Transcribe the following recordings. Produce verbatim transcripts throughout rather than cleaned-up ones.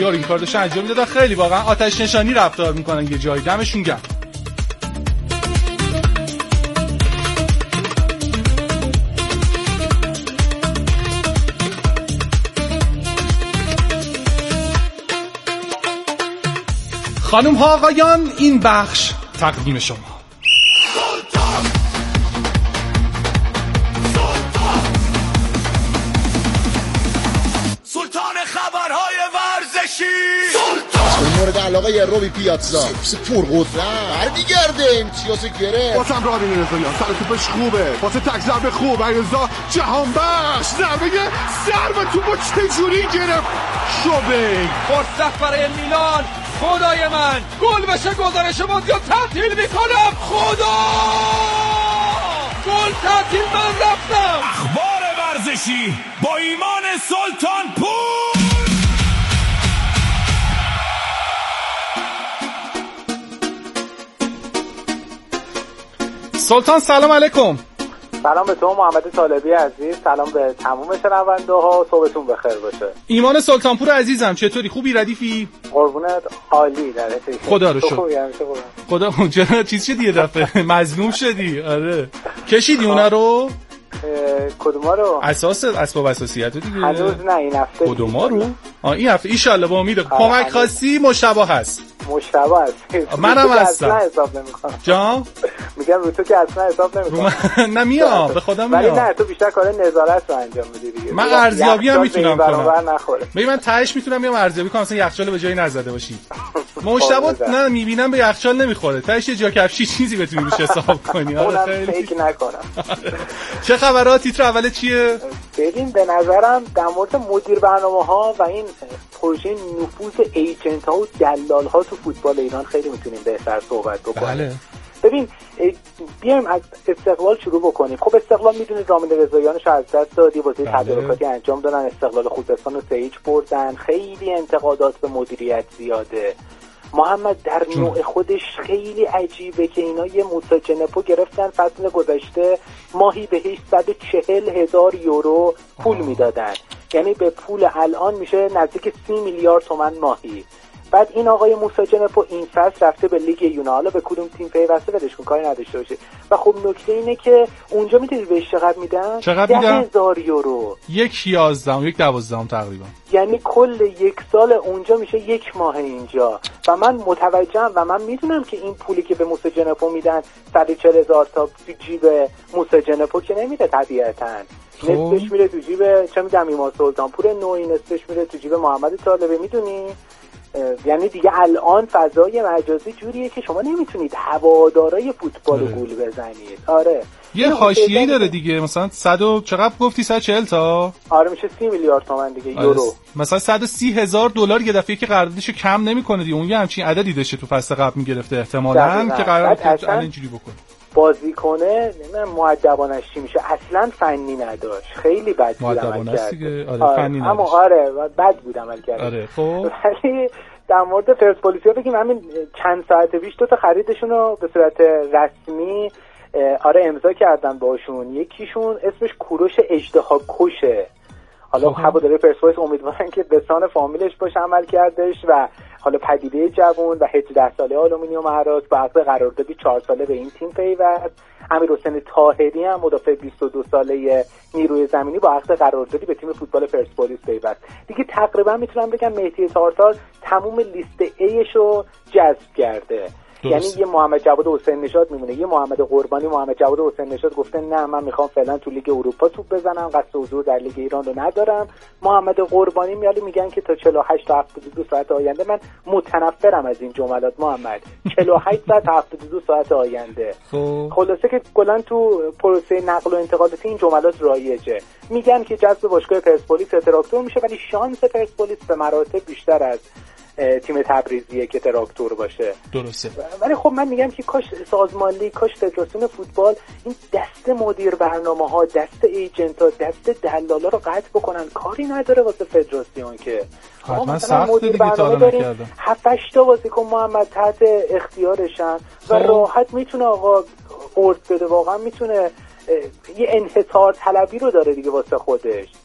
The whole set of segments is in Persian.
یارو این کار داشتن انجام میدادن، خیلی واقعا آتش نشانی رفتار میکنن یه جایی. دمشون گرم. خانم ها آقایان، این بخش تقدیم شما. سلطان خبرهای ورزشی، سلطان مورد علاقه یه روبی پیاتزا سپس پرقدرت برمیگرده امتیاز گره واسم رابین رضاییان سر توپش خوبه، واسه تک ضربه خوب علیرضا جهان بخش ضربه سر و توپو چجوری گرفت شوبه. فرصت برای میلان، خدای من گل بشه گزارش موندیال تعطیل میکنم. خدا گل تعطیل من رفتم. اخبار ورزشی با ایمان سلطان پور. سلطان سلام علیکم. سلام به تو محمد طالبی عزیز، سلام به تمام شنونده ها، صبحتون بخیر باشه. ایمان سلطانپور عزیزم، چطوری؟ خوبی؟ ردیفی؟ قربونت، عالی در حتی. خدا رو شکر. خدا اونجا چیز شدی یه دفعه مظلوم شدی. آره کشیدی اونا رو؟ کدوما رو؟ اساس اسباب اساسیت دیگه. هنوز نه این هفته. کدوما رو؟ آ این هفته ان شاء الله با امید کمک خاصی مشتبه هست. مشتبه هست. منم هستم. اصلا حساب نمی‌کنم. جان؟ میگم رو تو که اصلا حساب نمی‌کنم. نه میام به خودم میام. ولی نه تو بیشتر کار نظارت رو انجام میدی دیگه. من ارزیابی هم میتونم کنم. ببین من تهش میتونم میام ارزیابی کنم مثلا یخچال به جایی نزده باشی. مشتبه نه میبینم به یخچال نمیخوره. تهش یه جا کفشی چیزی بتونی روش حساب کنی. آره خیلی فکر نکنم. چه خبرات؟ تیتر اول چیه؟ ببین به نظرم در مورد مدیر برنامه‌ها و این پروژه نفوذ ایجنت ها و دلال ها تو فوتبال ایران خیلی میتونیم بهتر صحبت بکنیم. بله. ببین بیایم از استقلال شروع بکنیم. خب استقلال میدونید رامین رضاییانش از دست داد، یه بازی تدارکاتی انجام دادن، استقلال خوزستان رو سه هیچ بردن. خیلی انتقادات به مدیریت زیاده. محمد در نوع خودش خیلی عجیبه که اینا یه موسی جنپو گرفتن فصل گذشته ماهی بهش صد و چهل هزار یورو پول میدادن، یعنی به پول الان میشه نزدیک سی میلیارد تومان ماهی. بعد این آقای موسی جنپو این فصل رفته به لیگ یونا، حالا به کدوم تیم پیوسته بدش کن کاری نداشته باشه. و خب نکته اینه که اونجا میدونید بهش چقدر میدن؟ چقدر میدن؟ ده هزار یورو. یک یازدهم یک دوازدهم تقریبا. یعنی کل یک سال اونجا میشه یک ماه اینجا. و من متوجهم و من میدونم که این پولی که به موسی جنپو میدن صد و چهل هزار تا تو جیب موسی جنپو که نمیده طبیعتاً. نصفش میره تو جیب چه میدونم ایمان سلطانپور نوعی، نصفش میره تو جیب محمد طالبی. میدونی یعنی دیگه الان فضای مجازی جوریه که شما نمیتونید هوادارای فوتبال رو گول بزنید. آره یه حاشیه‌ای داره دیگه، مثلا صد و چقدر گفتی صد و چهل تا؟ آره میشه سی میلیارد تومان دیگه یورو. مثلا صد و سی هزار دلار یه دفعه که قراردادشو کم نمیکنه دیگه. اون یه همچین عددی داشته تو فصل قبل میگرفته احتمالاً که قرارداد اینجوری بکنه. بازی کنه نمیدونم مؤدبانش چی میشه، اصلا فنی نداشت، خیلی بد بود عمل کرد. آره, آره فنی اما آره بد بود عمل کرد. آره خب ولی در مورد پرسپولیسیا بگیم همین چند ساعت پیش دو تا خریدشون رو به صورت رسمی آره امضا کردن باشون. یکیشون اسمش کوروش اژدهاکشه. حالا هواداری پرسپولیس امیدوارن که به سان فامیلش باشه عمل کردش و حالا پدیده جوان و هجده ساله آلومینیوم هراس با عقد قراردادی چهار ساله به این تیم پیوست. امیرحسین طاهری هم مدافع بیست و دو ساله نیروی زمینی با عقد قراردادی به تیم فوتبال پرسپولیس پیوست. دیگه تقریبا میتونم بگم مهدی تارتار تموم لیست ایش رو جذب کرده. یعنی یه محمد جواد حسین نژاد میمونه، یه محمد قربانی. محمد جواد حسین نژاد گفته نه من میخوام فعلا تو لیگ اروپا توپ بزنم، قصد حضور در لیگ ایران رو ندارم. محمد قربانی میاد میگن که تا چهل و هشت تا هفتاد و دو ساعت آینده. من متنفرم از این جملات محمد. چهل و هشت ساعت تا هفتاد و دو ساعت آینده. خلاصه که کلا تو پروسه نقل و انتقالاتی این جملات رایجه. میگن که جذب باشگاه پرسپولیس تراکتور میشه، ولی شانس پرسپولیس به مراتب بیشتر از تیم تبریزیه که تراکتور باشه. درسته. ولی خب من میگم که کاش سازمان لیگ، کاش فدراسیون فوتبال این دست مدیر برنامه‌ها، دست ایجنت‌ها، دست دلالا رو قطع بکنن. کاری نداره واسه فدراسیون که حتما سخت دیگه تا نکردن. هفت هشت تا بازیکن محمد تحت اختیارشن و راحت میتونه آقا قرض بده، واقعا میتونه یه انحصار طلبی رو داره دیگه واسه خودش.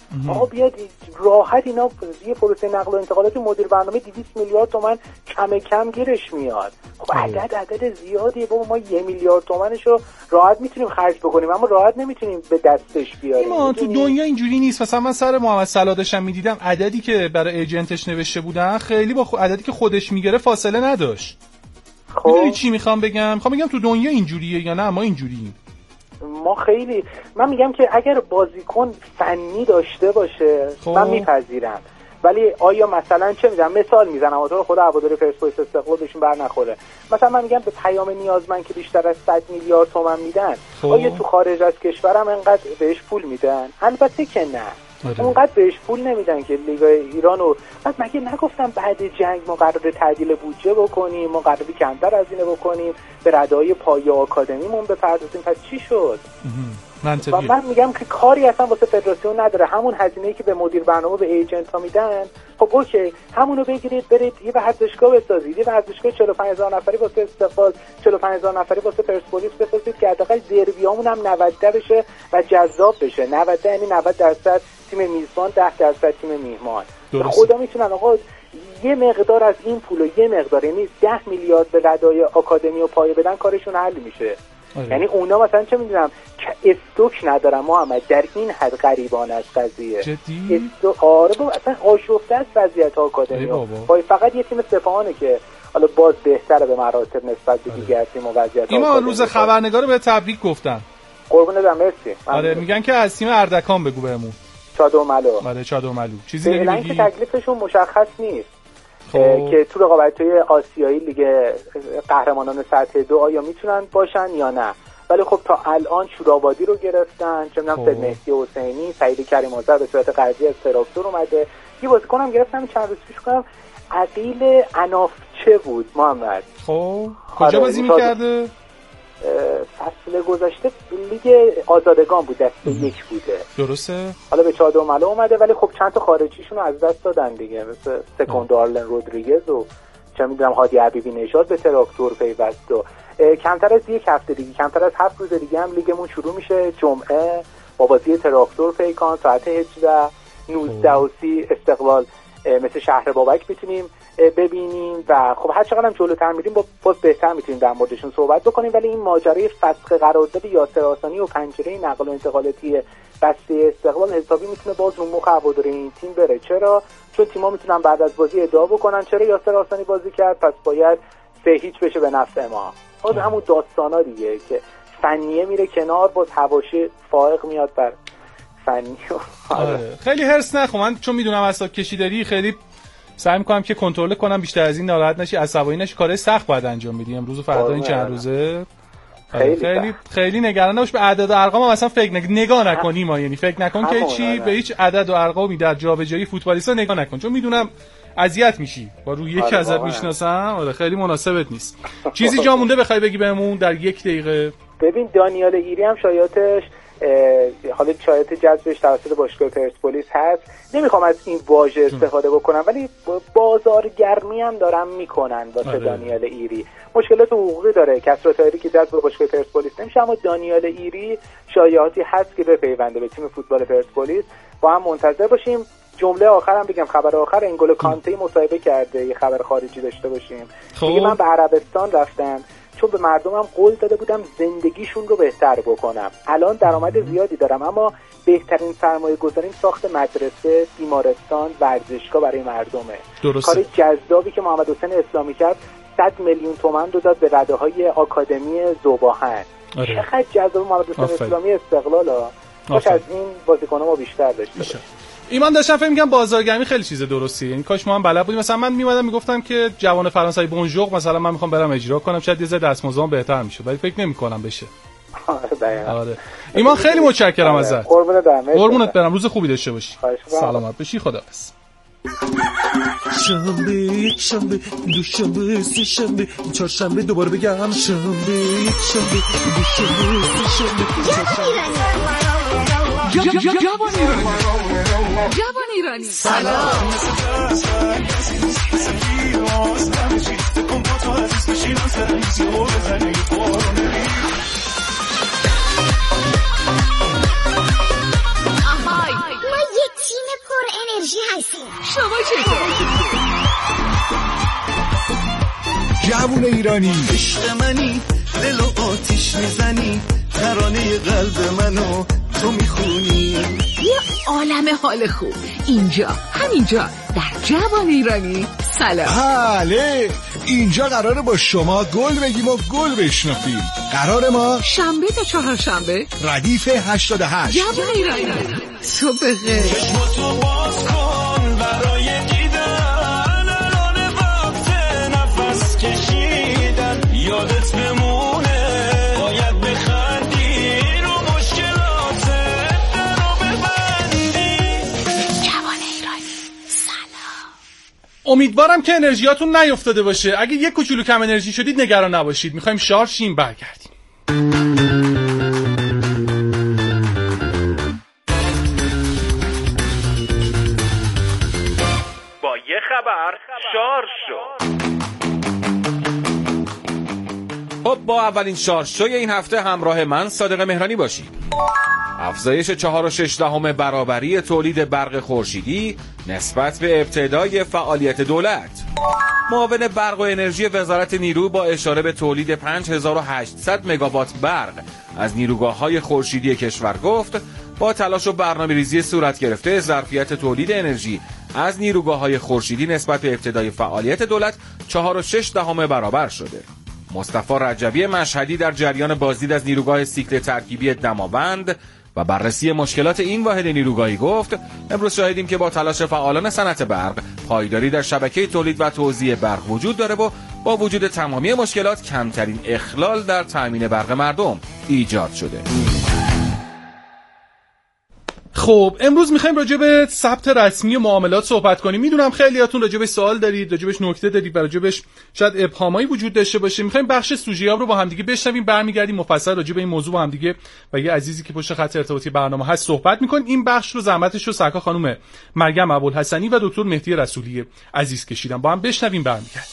آقا بیاد راحت اینا یه پروسه نقل و انتقالات مدیر برنامه دویست میلیارد تومان کم کم گیرش میاد. خب عدد عدد زیادیه بابا، ما یه میلیارد تومنشو راحت میتونیم خرج بکنیم اما راحت نمیتونیم به دستش بیاریم. ما تو دنیا اینجوری نیست. مثلا من سر محمد صلاح داشتم میدیدم عددی که برای ایجنتش نوشته بودن خیلی با خو... عددی که خودش میگیره فاصله نداشت. خب میدونی چی میخوام بگم؟ میخوام بگم تو دنیا اینجوریه یا نه ما اینجوریم؟ ما خیلی من میگم که اگر بازیکن فنی داشته باشه خب. من میپذیرم، ولی آیا مثلا چه میدونم مثال میزنم آطور خود هواداری پرسپولیس استقلال بهشون بر نخوره، مثلا من میگم به پیام نیازمند که بیشتر از صد میلیارد تومان میدن خب. آیا تو خارج از کشورم انقدر بهش پول میدن؟ البته که نه. آره. اونقدر بهش پول نمیدن که لیگ ایرانو. بعد مگه نگفتم بعد جنگ ما قراره تعدیل بودجه بکنیم، ما قراره کمتر از اینه بکنیم، به ردای پایه آکادمیمون بپردازیم؟ پس چی شد؟ و من میگم که کاری اصلا واسه فدراسیون نداره. همون هزینه‌ای که به مدیر برنامه به ایجنت ها میدن، خب اوکی همونو بگیرید برید یه ورزشگاه بسازید، یه ورزشگاه چهل و پنج هزار نفری واسه استقلال، چهل و پنج هزار نفری واسه پرسپولیس بسازید که حداقل دربیامون هم نود بشه و جذاب بشه. نود یعنی نود درصد تیم میزبان، ده درصد تیم میهمان. خدا میتونن آقا یه مقدار از این پول و یه مقدار یعنی ده میلیارد به ردای آکادمی و پایه بدن کارشون حل میشه. آره. یعنی اونا مثلا چه میدونم استوک ندارم محمد، در این حد غریبانه از قضیه. جدی؟ استو... آره بابا اصلا آشفته است وضعیت آکادمی. با فقط یه تیم سپاهانه که حالا باز بهتره به مراتب نسبت به دیگر تیم و وضعیت. ایمان روز خبرنگار به تبریک گفتن. قربونت برم مرسی. آره میگن که از تیم اردکان بگو بهمون. چادرملو. آره چادرملو. چیزی نمیگی؟ که تکلیفشون مشخص نیست. خب. که تو رقابت‌های آسیایی لیگ قهرمانان سطح دو آیا میتونن باشن یا نه، ولی خب تا الان شورابادی رو گرفتن، چه می‌دونم سید مهدی حسینی، سعید کریم آذر به صورت قرضی از تراکتور اومده، یه بازیکنم گرفتم چند روز پیش کنم عقیل انافچه بود محمد. خب کجا بازی می‌کرده؟ فصل گذشته لیگ آزادگان بود، دسته یک بوده. درسته. حالا به چادرملو اومده ولی خب چند تا خارجیشون رو از دست دادن دیگه، مثل سکوند آرلن رودریگز و چه میدونم هادی حبیبی نژاد به تراکتور پیوست. و کمتر از یک هفته دیگه، کمتر از هفت روز دیگه هم لیگمون شروع میشه. جمعه با بازی تراکتور پیکان ساعت هجده نوزده و سی استقلال مثل شهر بابک میتونیم ببینیم و خب هر چقدر هم جلوتر میریم باز بهتر میتونیم در موردشون صحبت بکنیم. ولی این ماجرای فسخ قرارداد یاسر آسانی و پنجره نقل و انتقالاتی بسته استقلال حسابی میتونه باز رو مخ هواداری این تیم بره. چرا؟ چون تیم‌ها میتونن بعد از بازی ادعا بکنن چرا یاسر آسانی بازی کرد پس باید سه هیچ بشه به نفع ما. باز همون داستانا دیگه که فنیه میره کنار، باز حواشی فائق میاد بر فنی. آره. خیلی هرس نخو، من چون میدونم اعصاب کشی داری خیلی سعی میکنم که کنترل کنم بیشتر از این ناراحت نشی، عصبانی نشی. کارهای سخت باید انجام بدی امروز و فردا این چند روزه. خیلی خیلی, خیلی نگران نباش به عدد و ارقام هم اصلا فکر نگ... نگاه نکنی ما، یعنی فکر نکن که چی به هیچ عدد و ارقامی در جابجایی فوتبالیستا نگاه نکن، چون میدونم اذیت میشی با روی یکی ازت میشناسم. آره خیلی مناسبت نیست. چیزی جا مونده بخوای بگی بهمون در یک دقیقه؟ ببین دانیال ایری هم شایعاتش حالا شایعات جذبش توسط باشگاه پرسپولیس هست، نمیخوام از این واژه استفاده بکنم ولی بازارگرمی هم دارن میکنن واسه آره. دانیال ایری مشکلات حقوقی داره، کسرا طاهری که جذب باشگاه پرسپولیس نمیشه، اما دانیال ایری شایعاتی هست که بپیونده به تیم فوتبال پرسپولیس. با هم منتظر باشیم. جمله آخرم بگم، خبر آخر انگولو کانته مصاحبه کرده، یه خبر خارجی داشته باشیم. میگه من به عربستان رفتم چون به مردمم قول داده بودم زندگیشون رو بهتر بکنم. الان درآمد زیادی دارم اما بهترین سرمایه گذاریم ساخت مدرسه، بیمارستان، ورزشگاه برای مردمه. درسته. کار جذابی که محمد حسین اسلامی کرد صد میلیون تومان رو داد به رده‌های آکادمی ذوباهن. آره. چقدر جذاب محمد حسین اسلامی استقلال ها. کاش از این بازیکن‌ها ما بیشتر داشته باشیم. ایمان داشتم فکر می‌کنم بازارگرمی خیلی چیز درستیه، یعنی کاش ما هم بلد بودیم. مثلا من میومدم میگفتم که جوان فرانسوی بونژور مثلا من میخوام برم اجرا کنم، شاید یه ذره دستمزدم بهتر میشه، ولی فکر نمی‌کنم بشه. آره ایمان خیلی متشکرم ازت. قربونت برم. قربونت برم. روز خوبی داشته باشی. سلامت باشی. خداحافظ. شنبه یک شنبه دو شنبه سه شنبه چهار شنبه دوباره بگم شنبه یک شنبه دو شنبه سه شنبه جوان ایرانی جوان ایرانی سلام من یک شما چطور؟ جوون ایرانی عشق منی دل و آتیش میزنی ترانه قلب منو تو میخونی یه عالم حال خوب اینجا همینجا در جوان ایرانی. سلام. بله اینجا قراره با شما گل بگیم و گل بشنفیم. قرار ما شنبه تا چهارشنبه ردیف هشتاد و هشت. جوان ایرانی. صبح بخیر. چشماتو باز کن برای دیدن الان وقت نفس کشیدن یادت بمونه باید بخندی رو مشکلات درو ببندی. جوان ایرانی. سلام. امیدوارم که انرژیاتون نیفتاده باشه. اگه یک کوچولو کم انرژی شدید نگران نباشید، میخوایم شارژ شیم برگردیم. با یه خبر شارژ شد. خب با اولین شارژ شوی این هفته همراه من صادق مهرانی باشید. افزایش چهار و شش دهم برابری تولید برق خورشیدی نسبت به ابتدای فعالیت دولت. معاون برق و انرژی وزارت نیرو با اشاره به تولید پنج هزار و هشتصد مگاوات برق از نیروگاه‌های خورشیدی کشور گفت با تلاش و برنامه‌ریزی صورت گرفته ظرفیت تولید انرژی از نیروگاه‌های خورشیدی نسبت به ابتدای فعالیت دولت چهار و شش دهم برابر شده. مصطفی رجبی مشهدی در جریان بازدید از نیروگاه سیکل ترکیبی دماوند و بررسی مشکلات این واحد نیروگاهی گفت امروز شاهدیم که با تلاش فعالان صنعت برق پایداری در شبکه تولید و توزیع برق وجود داره و با وجود تمامی مشکلات کمترین اخلال در تامین برق مردم ایجاد شده. خب امروز میخوایم راجع به ثبت رسمی و معاملات صحبت کنیم. میدونم خیلیاتون راجع به سوال دارید، راجع بهش نکته دارید و راجع بهش شاید ابهامایی وجود داشته باشه. میخوایم بخش سوژه‌ها رو با هم دیگه بشنویم، برمیگردیم مفصل راجع به این موضوع با هم دیگه و یه عزیزی که پشت خط ارتباطی برنامه هست صحبت میکنیم. این بخش رو زحمتش رو سرکار خانم مریم ابوالحسنی و دکتر مهدی رسولی عزیز کشیدن. با هم بشنویم برمیگردیم.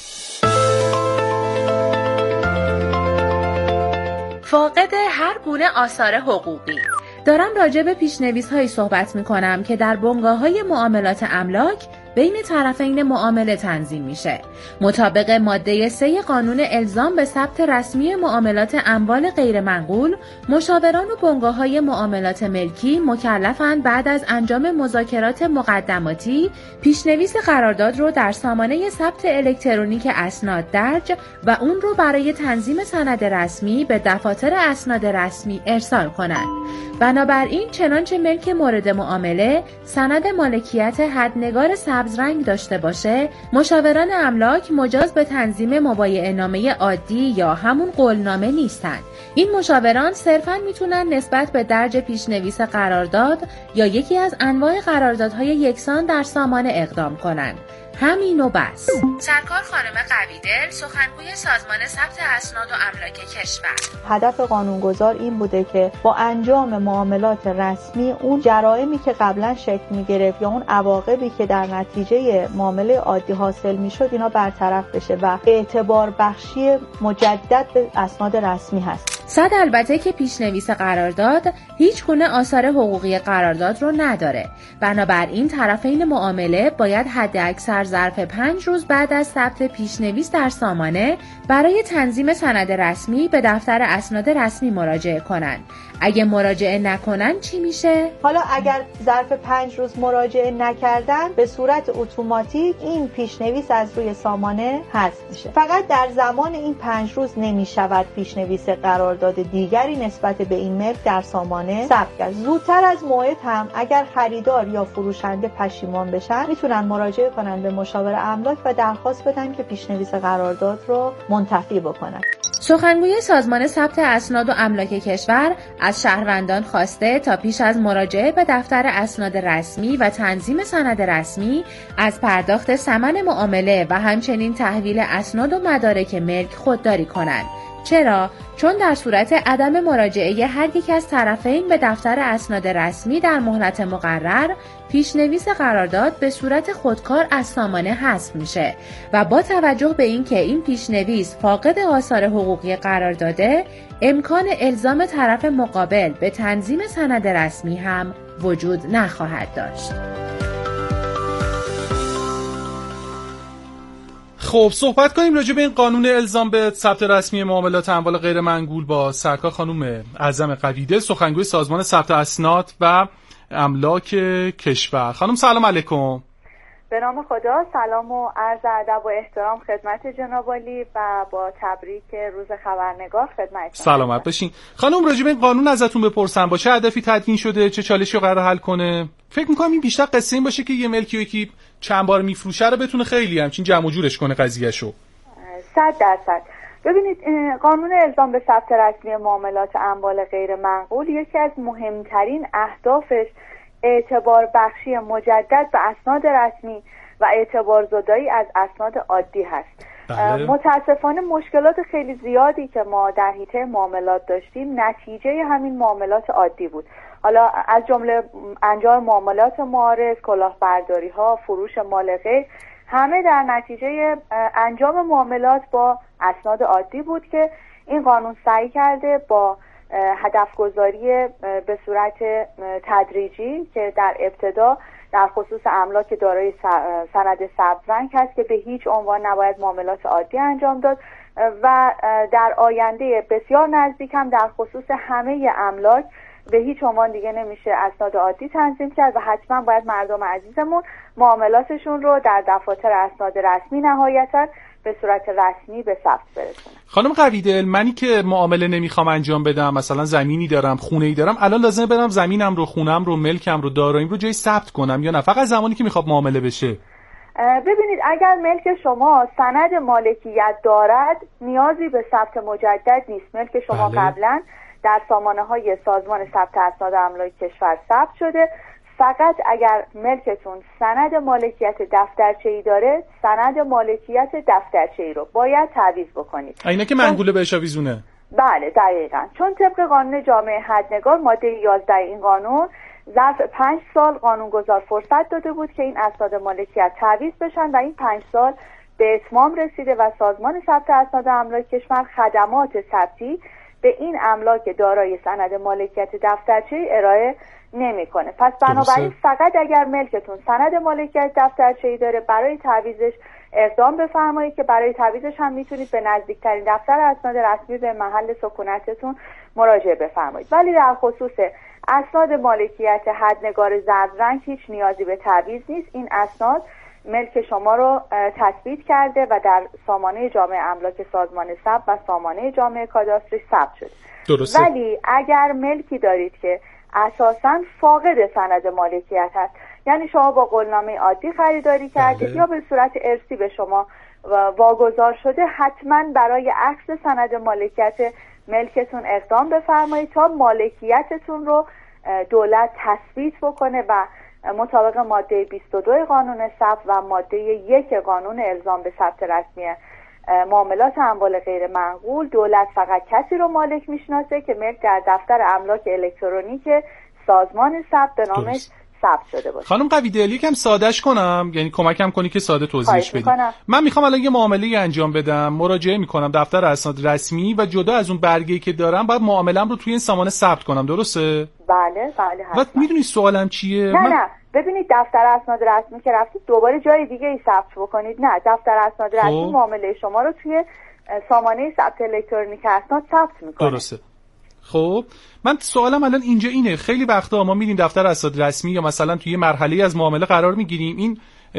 فاقد هر گونه آثار حقوقی. دارم راجع به پیش‌نویس‌هایی صحبت می‌کنم که در بنگاه‌های معاملات املاک بین طرفین معامله تنظیم میشه. مطابق ماده سه قانون الزام به ثبت رسمی معاملات اموال غیر منقول، مشاوران و بنگاه‌های معاملات ملکی مکلفند بعد از انجام مذاکرات مقدماتی پیش‌نویس قرارداد رو در سامانه ثبت الکترونیک اسناد درج و اون رو برای تنظیم سند رسمی به دفاتر اسناد رسمی ارسال کنند. بنابراین چنانچه ملک مورد معامله سند مالکیت حدنگار سبز رنگ داشته باشه، مشاوران املاک مجاز به تنظیم مبایعه‌نامه عادی یا همون قولنامه نیستن. این مشاوران صرفاً میتونن نسبت به درج پیش‌نویس قرارداد یا یکی از انواع قراردادهای یکسان در سامانه اقدام کنن. همین و بس. سرکار خانم قویدل، سخنگوی سازمان ثبت اسناد و املاک کشور. هدف قانونگذار این بوده که با انجام معاملات رسمی اون جرائمی که قبلا شکل می‌گرفت یا اون عواقبی که در نتیجه معامله عادی حاصل می‌شد اینا برطرف بشه و اعتبار بخشی مجدد به اسناد رسمی هست. صد البته که پیش‌نویس قرارداد هیچ گونه آثار حقوقی قرارداد رو نداره. بنابراین طرفین معامله باید حداکثر ظرف پنج روز بعد از ثبت پیش‌نویس در سامانه برای تنظیم سند رسمی به دفتر اسناد رسمی مراجعه کنن. اگه مراجعه نکنن چی میشه؟ حالا اگر ظرف پنج روز مراجعه نکردن به صورت اتوماتیک این پیش‌نویس از روی سامانه حذف میشه. فقط در زمان این پنج روز نمیشود پیش‌نویس قرارداد دیگری نسبت به این ملک در سامانه ثبت کرد. زودتر از موعد هم اگر خریدار یا فروشنده پشیمان بشن میتونن مراجعه کنن به مشاور املاک و درخواست بدن که پیش‌نویس قرارداد رو منتفی بکنن. سخنگوی سازمان ثبت اسناد و املاک کشور از شهروندان خواسته تا پیش از مراجعه به دفتر اسناد رسمی و تنظیم سند رسمی از پرداخت ثمن معامله و همچنین تحویل اسناد و مدارک ملک خودداری کنند. چرا؟ چون در صورت عدم مراجعه هر یک از طرفین به دفتر اسناد رسمی در مهلت مقرر، پیش‌نویس قرارداد به صورت خودکار از سامانه حذف میشه و با توجه به اینکه این پیش‌نویس فاقد آثار حقوقی قرارداده، امکان الزام طرف مقابل به تنظیم سند رسمی هم وجود نخواهد داشت. خب صحبت کنیم راجع به این قانون الزام به ثبت رسمی معاملات اموال غیر منقول با سرکار خانم اعظم قویده، سخنگوی سازمان ثبت اسناد و املاک کشور. خانم سلام علیکم. به نام خدا، سلام و عرض ادب و احترام خدمت جناب عالی و با تبریک روز خبرنگار خدمت. سلامت باشین. خانم راجع به این قانون ازتون بپرسم، با چه هدفی تدوین شده، چه چالشی رو قرار حل کنه؟ فکر می‌کنم این بیشتر قصه این باشه که یه ملکی و یکی چند بار میفروشه رو بتونه خیلی همچین جمع و جورش کنه قضیه‌شو. صد درصد. ببینید قانون الزام به ثبت رسمی معاملات اموال غیر منقول یکی از مهمترین اهدافش اعتبار بخشی مجدد به اسناد رسمی و اعتبار زدایی از اسناد عادی هست. بله. متاسفانه مشکلات خیلی زیادی که ما در حیطه معاملات داشتیم نتیجه همین معاملات عادی بود. حالا از جمله انجام معاملات معارض، کلاهبرداری ها، فروش مال غیر، همه در نتیجه انجام معاملات با اسناد عادی بود که این قانون سعی کرده با هدف گذاری به صورت تدریجی که در ابتدا در خصوص املاک دارای سند سبز رنگ هست که به هیچ عنوان نباید معاملات عادی انجام داد و در آینده بسیار نزدیک هم در خصوص همه املاک به هیچ عنوان دیگه نمیشه اسناد عادی تنظیم کرد و حتما باید مردم عزیزمون معاملاتشون رو در دفاتر اسناد رسمی نهایتاً به صورت رسمی به ثبت برسونه. خانم قویدل، منی که معامله نمیخوام انجام بدم، مثلا زمینی دارم، خونه‌ای دارم، الان لازمه برم زمینم رو، خونم رو، ملکم رو، داراییم رو جای ثبت کنم یا نه فقط زمانی که میخوام معامله بشه؟ ببینید اگر ملک شما سند مالکیت دارد نیازی به ثبت مجدد نیست. ملک شما بله. قبلا در سامانه‌های سازمان ثبت اسناد املاک کشور ثبت شده. فقط اگر ملکتون سند مالکیت دفترچه‌ای داره، سند مالکیت دفترچه‌ای رو باید تعویض بکنید. اینا که منقوله بهش آویزونه. بله دقیقاً. چون طبق قانون جامعه حدنگار ماده یازده این قانون ظرف پنج سال قانونگذار فرصت داده بود که این اسناد مالکیت تعویض بشن و این پنج سال به اتمام رسیده و سازمان ثبت اسناد املاک کشور خدمات ثبتی به این املاک دارای سند مالکیت دفترچه‌ای ارائه نمیکنه. پس بنابراین فقط اگر ملکتون سند مالکیت دفترچه‌ای داره برای تعویضش اقدام بفرمایید که برای تعویضش هم میتونید به نزدیکترین دفتر اسناد رسمی به محل سکونتتون مراجعه بفرمایید. ولی در خصوص اسناد مالکیت حدنگار زرد رنگ هیچ نیازی به تعویض نیست. این اسناد ملک شما رو تثبیت کرده و در سامانه جامعه املاک سازمان ثبت و سامانه جامعه کاداستری ثبت شده. درسته. ولی اگر ملکی دارید که اساساً فاقد سند مالکیت هست، یعنی شما با قولنامه عادی خریداری کردید بله. یا به صورت ارثی به شما واگذار شده، حتما برای عکس سند مالکیت ملکتون اقدام بفرمایید تا مالکیتتون رو دولت تثبیت بکنه و مطابق ماده بیست و دو قانون ثبت و ماده یک قانون الزام به ثبت رسمی معاملات اموال غیر منقول دولت فقط کسی رو مالک میشناسه که ملک در دفتر املاک الکترونیک سازمان ثبت به نامش ثبت شده باشه. خانم قویدل یکم سادهش کنم، یعنی کمکم کنی که ساده توضیحش بدی. من میخوام الان یه معامله انجام بدم، مراجعه میکنم دفتر اسناد رسمی و جدا از اون برگه‌ای که دارم باید معامله‌ام رو توی این سامانه ثبت کنم، درسته؟ بله بله. و میدونی سوالم چیه؟ نه من... نه ببینید دفتر اسناد رسمی که رفتید دوباره جای دیگه ای ثبت بکنید. نه، دفتر اسناد رسمی معامله شما رو توی سامانه ثبت الکترونیک اسناد ثبت میکنه. درسته. خب من سوالم الان اینجا اینه، خیلی وقتا ما میریم دفتر اسناد رسمی یا مثلا توی یه مرحله از معامله قرار میگیریم، این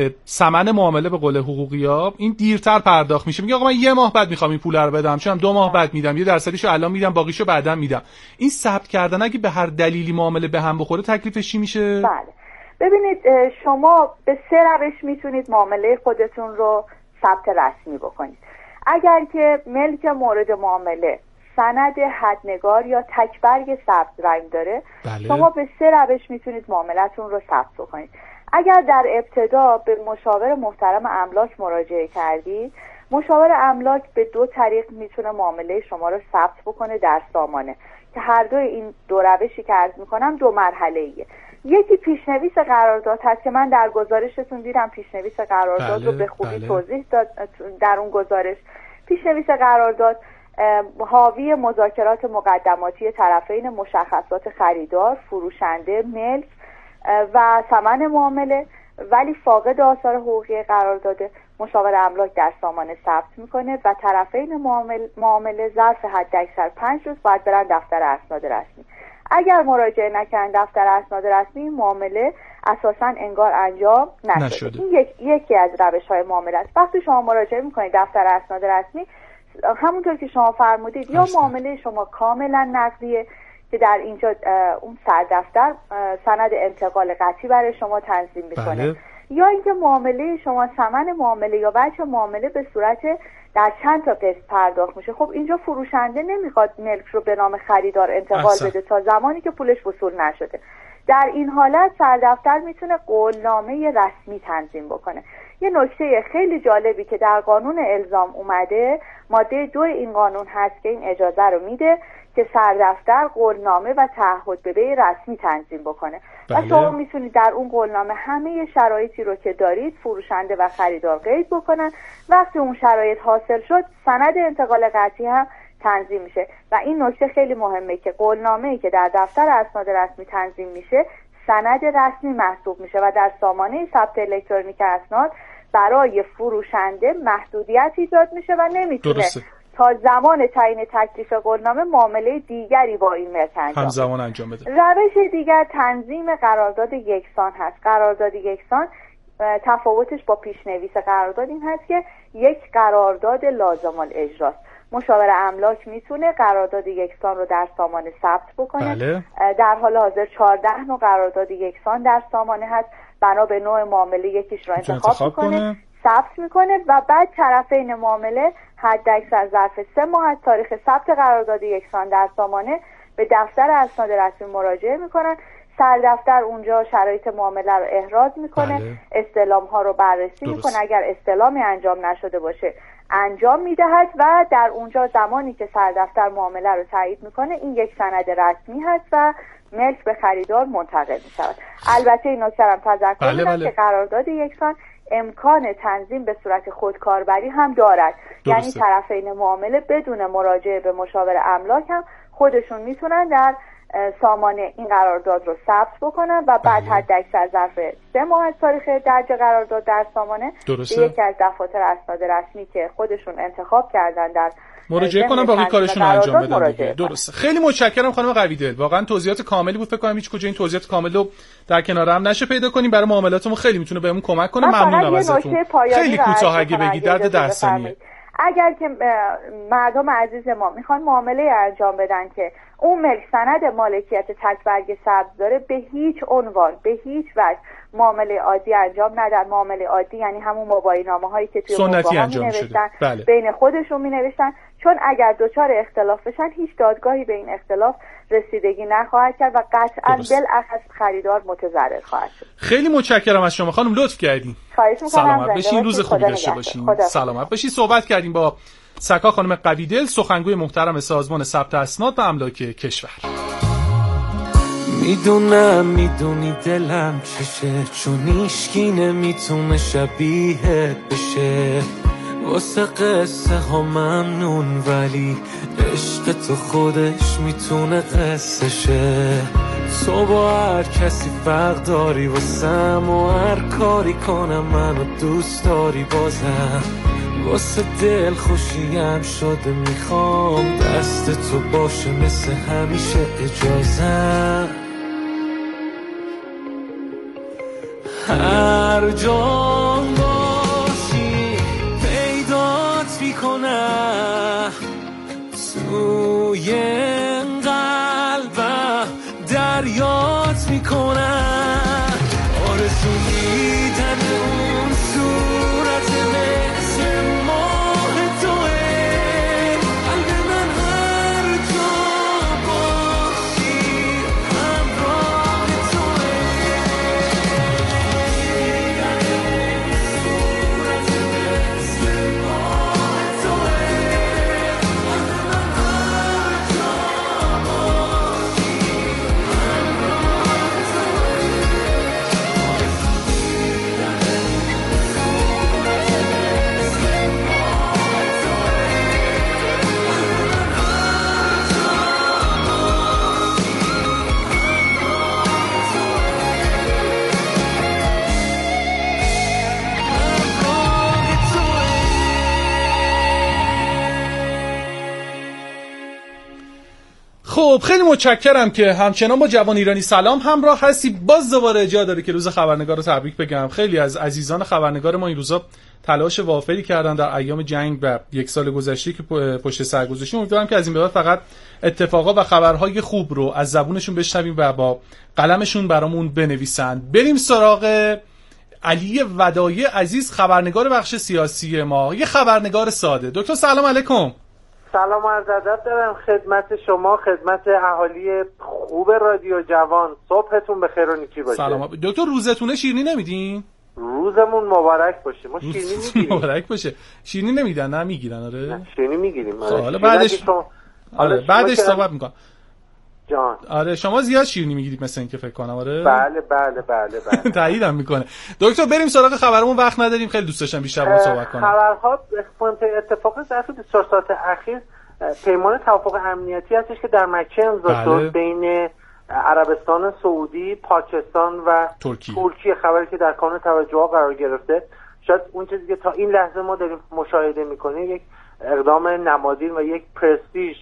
ثمن معامله به قول حقوقی‌ها این دیرتر پرداخت میشه، میگه آقا من یه ماه بعد میخوام این پول رو بدم، چون دو ماه بعد میدم، یه درصدیشو الان میدم باقیشو بعدا میدم. این ثبت کردن اگه به هر دلیلی معامله به هم بخوره تکلیفش چی میشه؟ بله ببینید شما به سه روش میتونید معامله خودتون رو ثبت رسمی بکنید. اگر که ملک مورد معامله سند حدنگار یا تکبرگ سبز رنگ داره بله. شما به سه روش میتونید معاملتون رو ثبت بکنید. اگر در ابتدا به مشاور محترم املاک مراجعه کردید، مشاور املاک به دو طریق میتونه معامله شما رو ثبت بکنه در سامانه که هر دو این دو روشی که عرض میکنم دو مرحله ایه. یکی پیشنویس قرارداد هست که من در گزارشتون دیدم پیشنویس قرارداد بله، رو به خوبی بله. توضیح داد در اون گزارش. پیشنویس قرارداد حاوی مذاکرات مقدماتی طرفین، مشخصات خریدار، فروشنده، ملک و ثمن معامله، ولی فاقد آثار حقوقی قرار داده. مشاور املاک در سامانه ثبت میکنه و طرفین معامل معامله ظرف حداکثر پنج روز باید برن دفتر اسناد رسمی. اگر مراجعه نکردن دفتر اسناد رسمی، معامله اساساً انگار انجام نشده. نشده. این یک، یکی از روش‌های معامله است. وقتی شما مراجعه میکنید دفتر اسناد رسمی، همونطور که شما فرمودید یا معامله شما کاملا نقدیه که در اینجا اون سردفتر سند انتقال قطعی برای شما تنظیم میکنه، بله. یا اینکه معامله شما ثمن معامله یا وجه معامله به صورت در چند تا قسط پرداخت میشه. خب اینجا فروشنده نمیخواد ملک رو به نام خریدار انتقال احسن. بده تا زمانی که پولش وصول نشده. در این حالت سردفتر میتونه قولنامه رسمی تنظیم بکنه. یه نکته خیلی جالبی که در قانون الزام اومده، ماده دو این قانون هست که این اجازه رو میده که سردفتر قولنامه و تعهد به بی رسمی تنظیم بکنه. بله. و شما میتونید در اون قولنامه همه شرایطی رو که دارید فروشنده و خریدار قید بکنن. وقتی اون شرایط حاصل شد، سند انتقال قطعی هم تنظیم میشه. و این نکته خیلی مهمه که قولنامه‌ای که در دفتر اسناد رسمی تنظیم میشه سند رسمی محسوب میشه و در سامانه ثبت الکترونیک اسناد برای فروشنده محدودیت ایجاد میشه و نمیتونه درسته. تا زمان تعیین تکلیف قولنامه معامله دیگری با این ملک انجام همزمان انجام بده. روش دیگر تنظیم قرارداد یکسان هست. قرارداد یکسان تفاوتش با پیشنویس قرارداد این هست که یک قرارداد لازم الاجراست. مشاور املاک میتونه قرارداد یکسان رو در سامانه ثبت بکنه. بله. در حال حاضر چهارده نوع قرارداد یکسان در سامانه هست. بنا به نوع معامله یکیش رو انتخاب, انتخاب میکنه، ثبت میکنه و بعد طرفین معامله حداکثر ظرف سه ماه از تاریخ ثبت قرارداد یکسان در سامانه به دفتر اسناد رسمی مراجعه میکنن. سردفتر اونجا شرایط معامله رو احراز میکنه، بله. استعلام ها رو بررسی درست. میکنه. اگر استعلامی انجام نشده باشه انجام میدهد و در اونجا زمانی که سردفتر معامله رو تایید میکنه این یک سند رسمی هست و ملک به خریدار منتقل میشود. البته این نکته هم تذکر بله میدم بله. که قرارداد یکسان امکان تنظیم به صورت خودکاربری هم دارد. درسته. یعنی طرفین معامله بدون مراجعه به مشاور املاک هم خودشون میتونن در سامانه این قرارداد رو ثبت بکنن و بعد حداکثر ظرف سه ماه از تاریخ درج قرارداد در سامانه به یکی از دفاتر اسناد رسمی که خودشون انتخاب کردن در مراجعه کنن باقی کارشون رو انجام بدن. درسته. خیلی متشکرم خانم قویدل، واقعا توضیحات کاملی بود. فکر کنم هیچ کجا این توضیحات کامل رو در کنار هم نشه پیدا کنیم. برای معاملاتمون خیلی میتونه بهمون کمک کنه. ممنونم ازتون. خیلی کوتاه اگه بگید درد ده ثانیه. اگر که مردم عزیز ما میخوان معامله انجام بدن که اون ملک سند مالکیت تک برگ سبز داره، به هیچ عنوان به هیچ وجه معامله عادی انجام ندن. معامله عادی یعنی همون مباینامه هایی که توی سنتی انجام شده بله. بین خودشون می نوشتن، چون اگر دوچار اختلاف بشن هیچ دادگاهی به این اختلاف رسیدگی نخواهد کرد و قطعا بالاخص خریدار متضرر خواهد شد. خیلی متشکرم از شما خانم، لطف کردین. سلامت بشین، روز خوبی داشته باشین. سلامت باشین. صحبت کردیم با سکا خانم قویدل، سخنگوی محترم سازمان ثبت اسناد و املاک کشور. میدونم میدونی دلم چشه، چون هیچکی نمیتونه شبیهت بشه. واسه قصه ها ممنون ولی عشق تو خودش میتونه قصه شه. تو با هر کسی فرق داری واسم و هر کاری کنم منو دوست داری بازم. واسه دل خوشیم شده میخوام دست تو باشه مثل همیشه اجازم. هر جا باشی پیدات میکنم، توی قلبم دریات میکنم. آرزو دیدن اون صورت مثل ماه توه، قلب من هر جا باشی همراه توه. صورت مثل ماه توه، قلب من هر جا خب خیلی متشکرم که همچنان با جوان ایرانی سلام همراه هستی. باز دوباره جا داره که روز خبرنگار رو تبریک بگم. خیلی از عزیزان خبرنگار ما این روزا تلاش وافری کردن در ایام جنگ و یک سال گذشته که پشت سر گذاشتیم. امیدوارم که از این به بعد فقط اتفاقا و خبرهای خوب رو از زبونشون بشنویم و با قلمشون برامون بنویسن. بریم سراغ علی ودایی عزیز، خبرنگار بخش سیاسی ما. یه خبرنگار ساده. دکتر سلام علیکم. سلام و عرض ادب دارم خدمت شما، خدمت اهالی خوب رادیو جوان. صبحتون بخیر و نیکی باشه. سلام دکتر. روزتونه شیرینی نمیدین؟ روزمون مبارک باشه. ما شیرینی میگیریم. مبارک باشه. شیرینی نمیدن؟ نه میگیرن. آره نه شیرینی میگیریم. حالا بعدش شما... آره بعدش صحبت میکنم جان. آره شما زیاد شیرینی میگیرید مثل این که فکر کنم. آره بله بله بله بله تاییدم میکنه. دکتر بریم سراغ خبرمون، وقت نداریم. خیلی دوست داشتم بیشتر باهات صحبت کنم. خبرها اتفاق ظرف بیست و چهار ساعت اخیر پیمان توافق امنیتی هستش که در مکه امضا شد بین عربستان سعودی، پاکستان و ترکیه. ترکیه، خبری که در کانون توجه ها قرار گرفته. شاید اون چیزی که تا این لحظه ما داریم مشاهده میکنیم یک اقدام نمادین و یک پرستیژ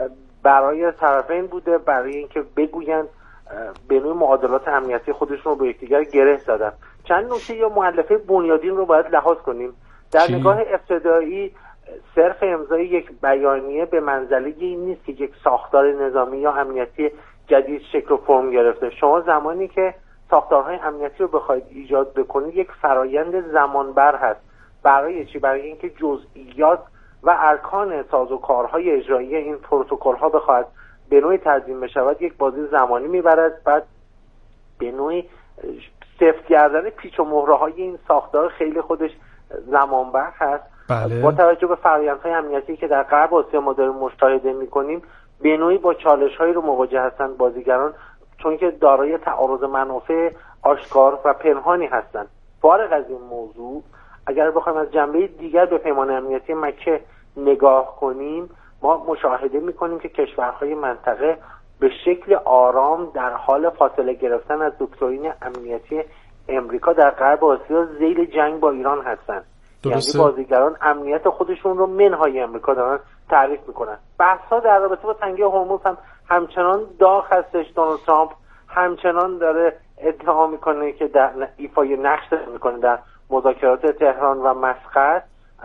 برای طرفین بوده، برای اینکه بگویند به نوع معادلات امنیتی خودشون رو به یکدیگر گره زدن. چند نکته یا مؤلفه بنیادین رو باید لحاظ کنیم. در چی؟ نگاه ابتدایی صرف امضای یک بیانیه به منزله این نیست که یک ساختار نظامی یا امنیتی جدید شکل و فرم گرفته. شما زمانی که ساختارهای امنیتی رو بخواید ایجاد بکنید یک فرایند زمانبر هست. برای چی؟ برای اینکه جزئیات و ارکان سازوکارهای اجرایی این پروتکل‌ها بخواهد به نوعی تنظیم بشود یک بازی زمانی میبرد. بعد به نوعی سفت کردن پیچ و مهره‌های این ساختار خیلی خودش زمانبر هست. بله. با توجه به فرآیندهای امنیتی که در غرب آسیا ما داریم مشاهده می‌کنیم به نوعی با چالش‌هایی رو مواجه هستند بازیگران، چون که دارای تعارض منافع آشکار و پنهانی هستند. فارغ از این موضوع اگر بخوایم از جنبه دیگر به پیمان امنیتی مکه نگاه کنیم، ما مشاهده می‌کنیم که کشورهای منطقه به شکل آرام در حال فاصله گرفتن از دکترین امنیتی امریکا در غرب آسیا ذیل جنگ با ایران هستند. یعنی بازیگران امنیت خودشون رو منهای امریکا دارن تعریف میکنن. بحث‌ها در رابطه با تنگه هرمز هم همچنان داغ هستش. دونالد ترامپ همچنان داره ادعا میکنه که در ایفای نقش میکنه در مذاکرات تهران و مسقط،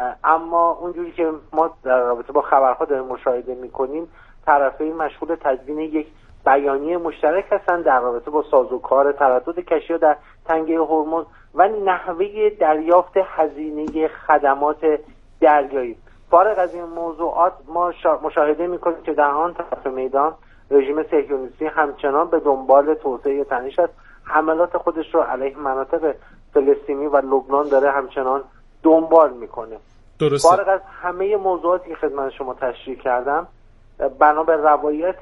اما اونجوری که ما در رابطه با خبرها داریم مشاهده میکنیم طرفین مشغول تدوین یک بیانیه مشترک هستن در رابطه با سازوکار تردد کشتی در تنگه هرمز و نحوه دریافت هزینه خدمات دریایی. فارغ از این موضوعات ما مشاهده میکنیم که در آن طرف میدان رژیم صهیونیستی همچنان به دنبال توسعه تنش است. حملات خودش رو علیه مناطق فلسطینی و لبنان داره همچنان دنبال میکنه. درسته. فارغ از همه موضوعاتی که خدمت شما تشریح کردم، بنا به روایت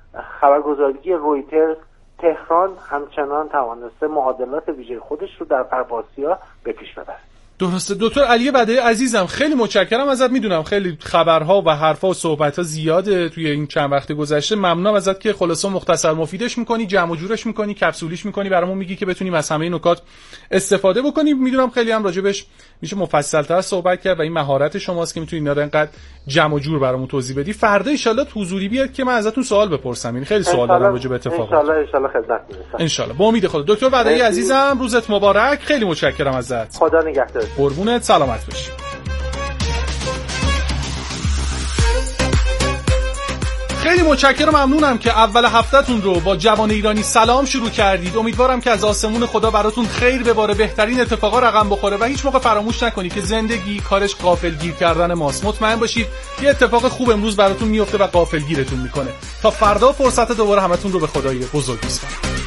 خبرگزاری رویترز تهران همچنان توانسته معادلات ویژه خودش رو در غرب آسیا به پیش ببره. درسته. دکتر علی ودایی عزیزم خیلی متشکرم ازت. میدونم خیلی خبرها و حرفا و صحبت‌ها زیاده توی این چند وقت گذشته. ممنونم ازت که خلاصه مختصر مفیدش می‌کنی، جمع و جورش می‌کنی، کپسولیش می‌کنی، برامون میگی که بتونیم از همه نکات استفاده بکنیم. میدونم خیلی هم راجبش میشه مفصل‌تر صحبت کرد و این مهارت شماست که میتونید اینا رو اینقدر جمع و جور برامون توضیح بدی. فردا ان شاءالله حضوری بیاد که من ازتون سوال بپرسم. این خیلی سوال دارم راجب اتفاقات. ان شاءالله ان شاءالله خدمت میرسم. ان شاءالله. با امید خدا. دکتر ودایی عزیزم روزت مبارک. خیلی متشکرم ازت. خدا نگهدارت. قربونت. سلامت باشی. خیلی متشکرم و ممنونم که اول هفته‌تون رو با جوان ایرانی سلام شروع کردید. امیدوارم که از آسمون خدا براتون خیر بباره، بهترین اتفاقا رقم بخوره و هیچ موقع فراموش نکنید که زندگی کارش غافلگیر کردن ماست. مطمئن باشید یه اتفاق خوب امروز براتون میفته و غافلگیرتون میکنه. تا فردا فرصت دوباره همتون رو به خدای بزرگ میسپارم.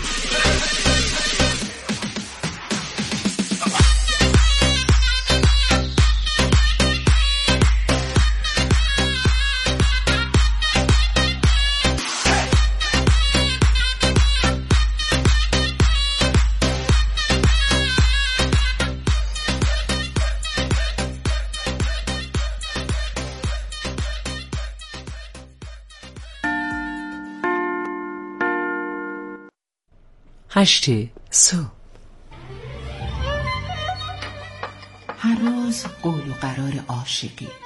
هشت صبح. هر روز قول و قرار عاشقی،